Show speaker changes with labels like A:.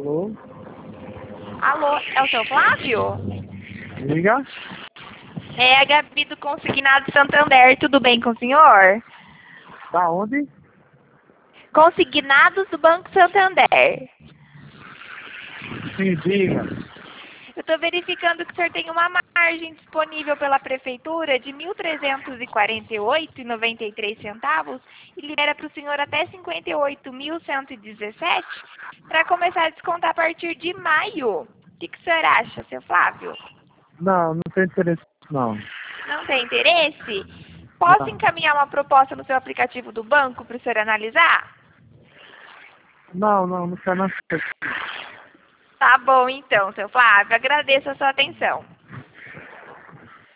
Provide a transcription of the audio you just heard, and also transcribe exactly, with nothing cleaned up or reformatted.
A: Alô?
B: Alô, é o seu Flávio?
A: Liga?
B: É a Gabi do Consignado Santander, tudo bem com o senhor?
A: Da onde?
B: Consignados do Banco Santander.
A: Sim, diga.
B: Eu estou verificando que o senhor tem uma margem disponível pela Prefeitura de mil trezentos e quarenta e oito reais e noventa e três centavos e libera para o senhor até cinquenta e oito mil cento e dezessete para começar a descontar a partir de maio. O que, que o senhor acha, seu Flávio?
A: Não, não tem interesse não.
B: Não tem interesse? Posso
A: Não,
B: encaminhar uma proposta no seu aplicativo do banco para o senhor analisar?
A: não, não, não quero não.
B: Tá bom então, seu Flávio. Agradeço a sua atenção.